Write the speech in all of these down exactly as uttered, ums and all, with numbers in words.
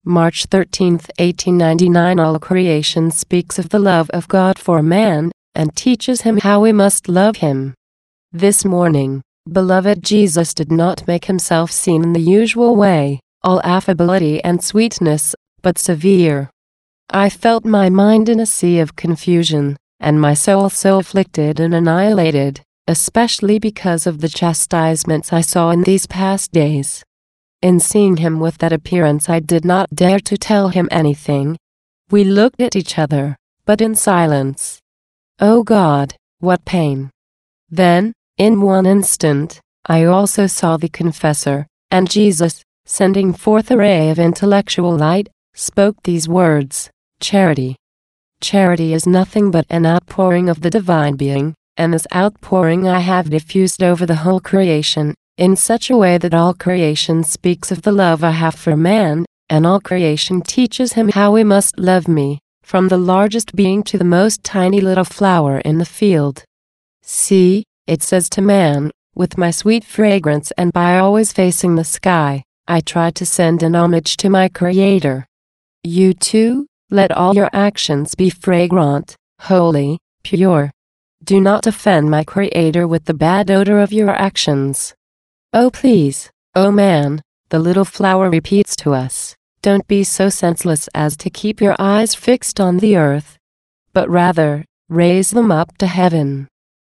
March thirteenth, eighteen ninety-nine. All creation speaks of the love of God for man, and teaches him how we must love him. This morning, beloved Jesus did not make himself seen in the usual way, all affability and sweetness, but severe. I felt my mind in a sea of confusion, and my soul so afflicted and annihilated, especially because of the chastisements I saw in these past days. In seeing him with that appearance, I did not dare to tell him anything. We looked at each other, but in silence. Oh God, what pain! Then, in one instant, I also saw the confessor, and Jesus, sending forth a ray of intellectual light, spoke these words: Charity. Charity is nothing but an outpouring of the divine being, and this outpouring I have diffused over the whole creation, in such a way that all creation speaks of the love I have for man, and all creation teaches him how he must love me, from the largest being to the most tiny little flower in the field. See, it says to man, with my sweet fragrance and by always facing the sky, I try to send an homage to my Creator. You too, let all your actions be fragrant, holy, pure. Do not offend my Creator with the bad odor of your actions. Oh please, oh man, the little flower repeats to us, don't be so senseless as to keep your eyes fixed on the earth, but rather, raise them up to heaven.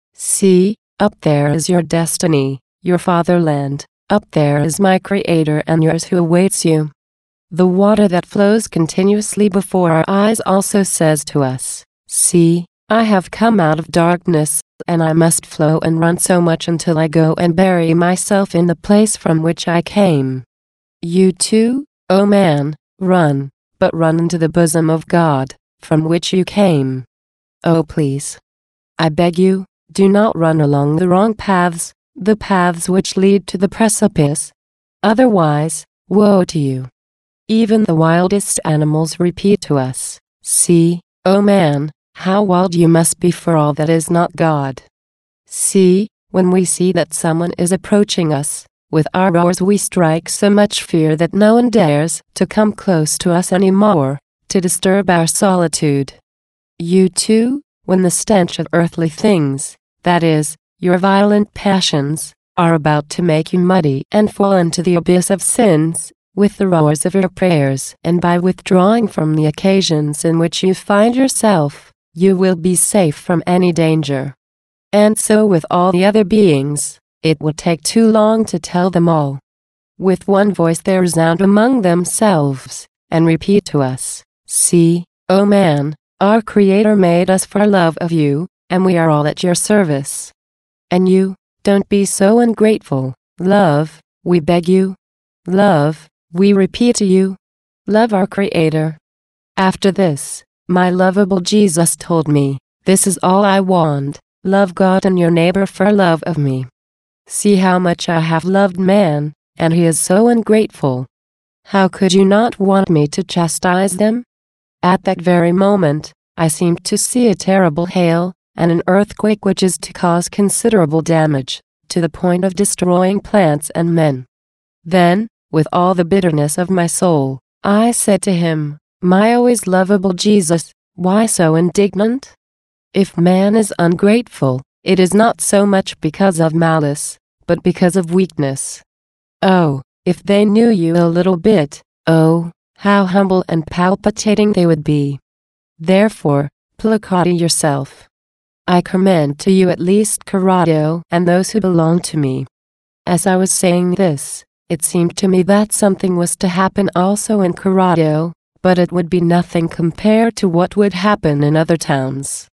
See, up there is your destiny, your fatherland, up there is my Creator and yours who awaits you. The water that flows continuously before our eyes also says to us, see, I have come out of darkness, and I must flow and run so much until I go and bury myself in the place from which I came. You too, O man, run, but run into the bosom of God, from which you came. Oh please, I beg you, do not run along the wrong paths, the paths which lead to the precipice. Otherwise, woe to you. Even the wildest animals repeat to us, see, O man, how wild you must be for all that is not God. See, when we see that someone is approaching us, with our roars we strike so much fear that no one dares to come close to us any more, to disturb our solitude. You too, when the stench of earthly things, that is, your violent passions, are about to make you muddy and fall into the abyss of sins, with the roars of your prayers and by withdrawing from the occasions in which you find yourself, you will be safe from any danger. And so with all the other beings, it will take too long to tell them all. With one voice they resound among themselves, and repeat to us, see, O man, our Creator made us for love of you, and we are all at your service. And you, don't be so ungrateful, love, we beg you. Love, we repeat to you. Love our Creator. After this, my lovable Jesus told me, this is all I want, love God and your neighbor for love of me. See how much I have loved man, and he is so ungrateful. How could you not want me to chastise them? At that very moment, I seemed to see a terrible hail, and an earthquake which is to cause considerable damage, to the point of destroying plants and men. Then, with all the bitterness of my soul, I said to him, my always lovable Jesus, why so indignant? If man is ungrateful, it is not so much because of malice, but because of weakness. Oh, if they knew you a little bit, oh, how humble and palpitating they would be. Therefore, placate yourself. I commend to you at least Corrado and those who belong to me. As I was saying this, it seemed to me that something was to happen also in Corrado, but it would be nothing compared to what would happen in other towns.